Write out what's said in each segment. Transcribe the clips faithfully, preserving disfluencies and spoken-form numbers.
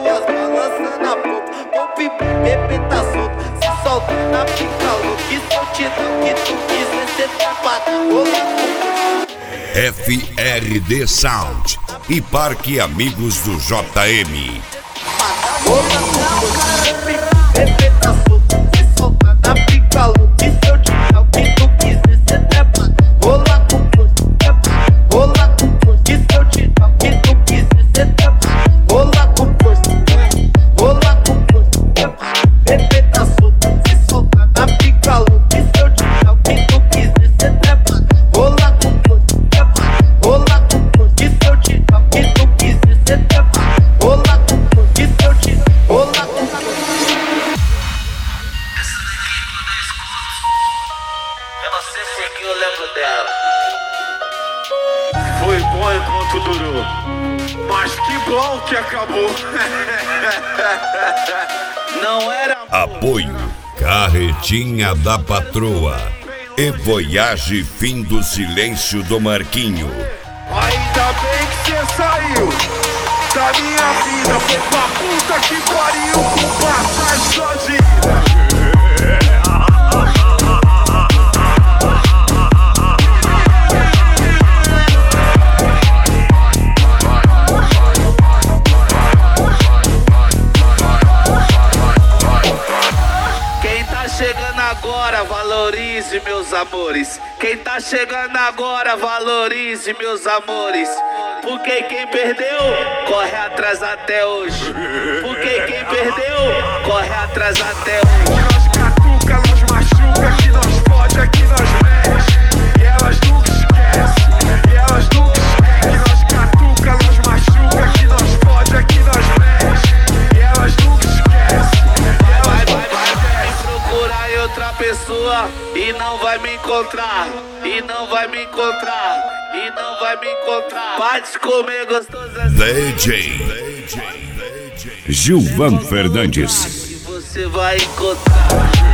duas balançando na ponta. Poupe, bebê tá solto, se solta na pica louca. Que se eu te dar o que tu quiser, cê trepa na rola. F R D Sound e Parque Amigos do J M. Bebê tá solto, se solta na pica louca. Que se eu te dar o que tu quiser, cê trepa na rola com força. Rola com força, que se eu te dar o que tu quiser, cê trepa na rola com força. Rola com força, bebê tá solto, se solta na pica louca. Que se eu te dar o que tu quiser, cê trepa na rola com força. Rola com força, que se eu te dar o que tu quiser, cê trepa na rola com força. Que se eu te dar, rola com força. Eu não sei por que eu lembro dela. Foi bom enquanto durou, mas que bom que acabou. Não era Apoio Carretinha da Patroa e Voyage Fim do Silêncio do Marquinho. Ainda bem que cê saiu da minha vida. Foi pra puta que pariu com passagem só de ida. chegando agora, valorize meus amores. Quem tá chegando agora, valorize meus amores. Porque quem perdeu, corre atrás até hoje. Porque quem perdeu, corre atrás até hoje. Nós catuca, nós machuca, que nós pode, aqui nós mexe. E elas nunca esquecem, e elas nunca esquecem. Que nós catuca, nós machuca, que nós pode, aqui nós mexe. E elas nunca esquecem. Vai, vai, vai, vai procurar em outra pessoa e não vai me encontrar. E não vai me encontrar. E não vai me encontrar. Pode comer gostoso assim. D J Gilvan Fernandes. Que você vai encontrar.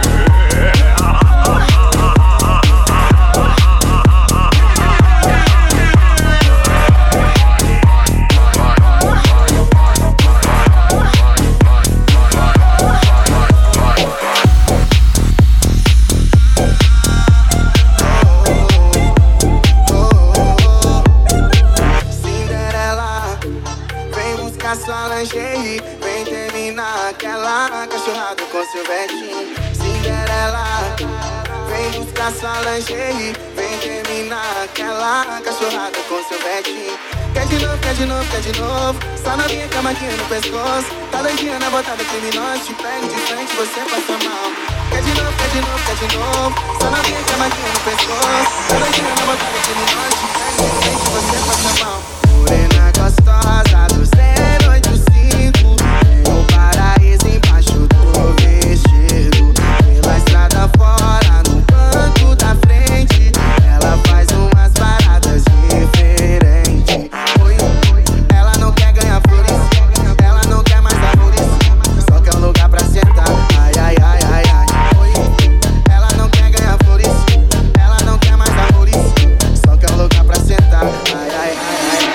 Sua lingerie, vem terminar aquela cachorrada com seu vetinho. Cinderela, vem buscar sua lingerie, vem terminar aquela cachorrada com seu vetinho. Quer de novo, quer de novo, quer de novo. Só novinha com a maquinha no pescoço. Tá doidinha na botada criminosa. Te pego de frente, você passa mal. Quer de novo, quer de novo, quer de novo. Só novinha com a maquinha no pescoço. Tá doidinha na botada criminosa. Te pego de frente, você passa mal. Morena gostosa do zero oito cinco. Tem o paraíso embaixo do vestido. Pela estrada fora, no banco da frente. Ela faz umas paradas diferentes. Oi, ela não quer ganhar flores, ela não quer mais amores, só quer um lugar pra sentar. Ai, ai, ai, ai, ai. Oi, ela não quer ganhar flores, ela não quer mais amores, só quer um lugar pra sentar. Ai, ai, ai, ai.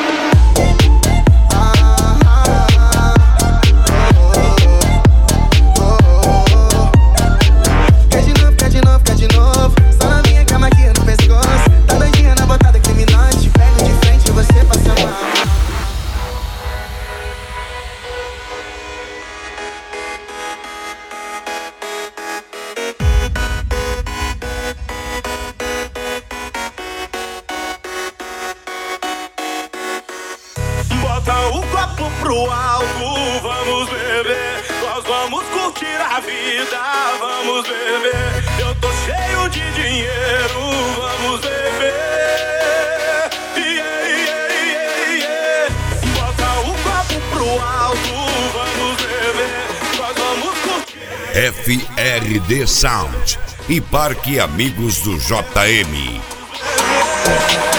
Bota o copo pro alto, vamos beber. Nós vamos curtir a vida, vamos beber. Eu tô cheio de dinheiro, vamos beber. Yeah, yeah, yeah, yeah. Bota o copo pro alto, vamos beber. Nós vamos curtir. F R D Sound e Parque Amigos do J M.